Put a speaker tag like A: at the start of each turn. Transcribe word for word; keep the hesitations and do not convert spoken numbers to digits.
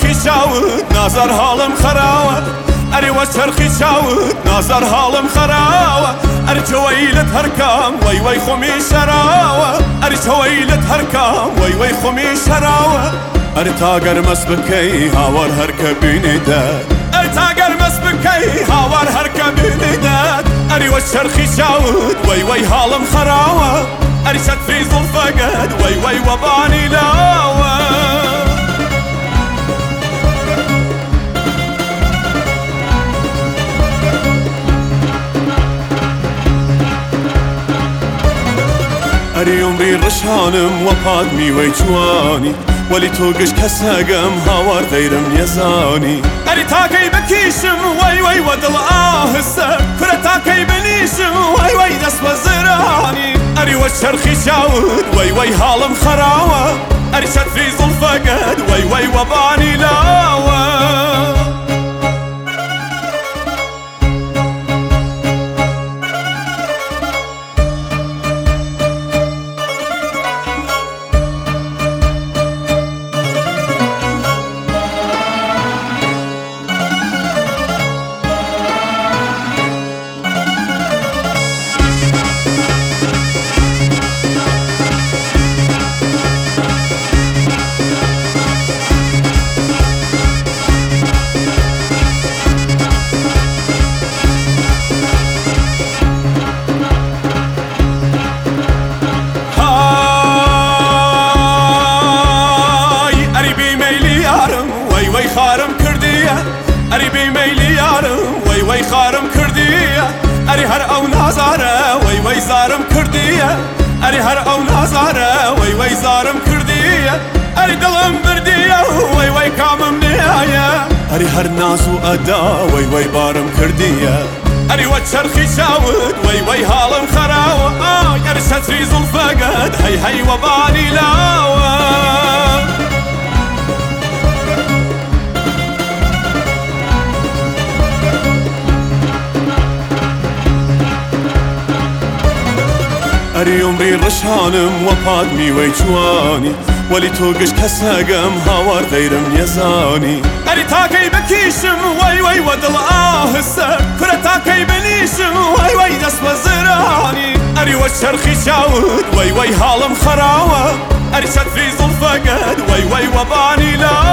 A: چرخی چاوت نازار حالم خراوە ئەری وە چرخی چاوت نازار حالم خراوە ئەری چۆیلت هەرکام وەی وەی خۆمی شەراوە ئەری چۆیلت هەرکام وەی وەی خۆمی شەراوە ئەری تاگەر مەس بکەی هاوار هەرکە بینیدەت ئەری تاگەر مەس بکەی هاوار هەرکە بینیدەت ئەری وە چرخی چاوت وەی وەی حالم خراوە ئەری چەتری زوڵفەکەت وەی وەی وەبانی لاوە ئەری عومری ڕشانم وەپات میوەی جوانی وەلی تۆ گشت کەسەگەم هاوار دەیرم نێزانی ئەری تاکەی بکیشم وەی وەی وە دڵ ئاهستە کورە تاکەی بنیشم وەی وەی دەست بە زرانی ئەری وە چەرخی چاوت وەی وەی حاڵم خراوە ئەری چەتری زوڵفەکەت وەی وەی وەبانی لاوە خارم کردیە ئەری بیمەیلی یارم وەی وەی خارم کردیە ئەری هەر ئەو نازارە وەی وەی زارم کردیە ئەری هەر ئەو نازارە وەی وەی زارم کردیە ئەری دڵم بردیە وەی وەی کامم نیایە ئەری هەر ناز و ئەدا وەی وەی بارم کردیە ئەری وە چەرخی چاوت وەی وەی حاڵم خراوە ئەری چەتری زوڵفەکەت هەی هەی وەبانی لاوە ئەری عومری ڕشانم وەپات میوەی جوانی وەلی تۆ گشت کەسەگەم هاوار دەیرم نێزانی ئەری تاکەی بکیشم وەی وەی وە دڵ ئاهستە کورە تاکەی بنیشم وەی وەی دەست بە زرانی ئەری وە چەرخی چاوت وەی وەی حاڵم خراوە ئەری چەتری زوڵفەکەت وەی وەی وەبانی لا